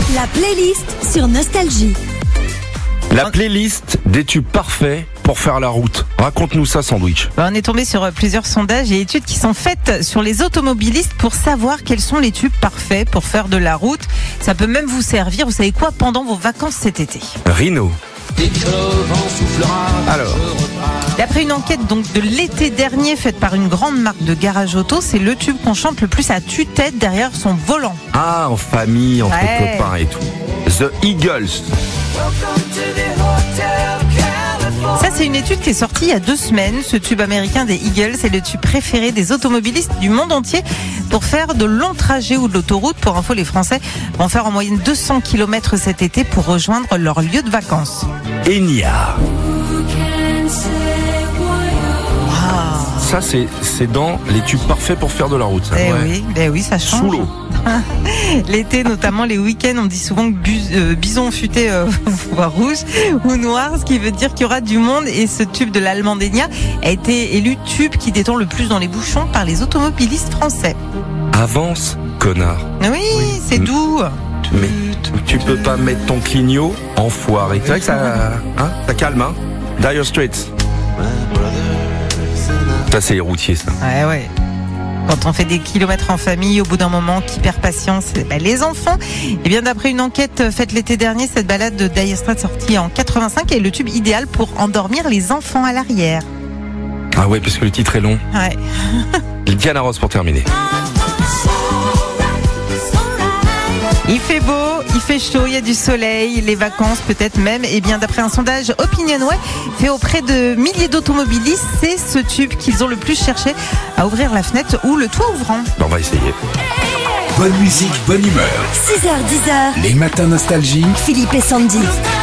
La playlist sur Nostalgie. La playlist des tubes parfaits pour faire la route. Raconte-nous ça, Sandwich. On est tombé sur plusieurs sondages et études qui sont faites sur les automobilistes pour savoir quels sont les tubes parfaits pour faire de la route. Ça peut même vous servir, vous savez quoi, pendant vos vacances cet été. Rino. Alors, D'après une enquête donc de l'été dernier faite par une grande marque de garage auto, c'est le tube qu'on chante le plus à tue-tête derrière son volant. en famille, entre copains et tout. The Eagles. Ça, c'est une étude qui est sortie il y a 2 semaines. Ce tube américain des Eagles est le tube préféré des automobilistes du monde entier pour faire de longs trajets ou de l'autoroute. Pour info, les Français vont faire en moyenne 200 km cet été pour rejoindre leur lieu de vacances. Enya. Ça, c'est dans les tubes parfaits pour faire de la route. Ça. Oui, ça change. Sous l'eau. L'été, notamment les week-ends, on dit souvent que bison futé voit rouge ou noir, ce qui veut dire qu'il y aura du monde. Et ce tube de l'allemand Enya a été élu tube qui détend le plus dans les bouchons par les automobilistes français. Avance, connard. Oui, c'est doux. Mais tu peux pas mettre ton clignot enfoiré. C'est vrai que ça calme, hein. Dire Straits. Ça, c'est les routiers, ça. Ouais. Quand on fait des kilomètres en famille, au bout d'un moment, qui perd patience, les enfants. Et bien, d'après une enquête faite l'été dernier, cette balade de Dire Straits sortie en 85 est le tube idéal pour endormir les enfants à l'arrière. Ah ouais, parce que le titre est long. Ouais. Diana Ross pour terminer. Il fait beau, il fait chaud, il y a du soleil, les vacances peut-être même. Et bien d'après un sondage Opinionway fait auprès de milliers d'automobilistes, c'est ce tube qu'ils ont le plus cherché à ouvrir la fenêtre ou le toit ouvrant. On va essayer. Bonne musique, bonne humeur. 6h, 10h. Les matins nostalgie. Philippe et Sandy.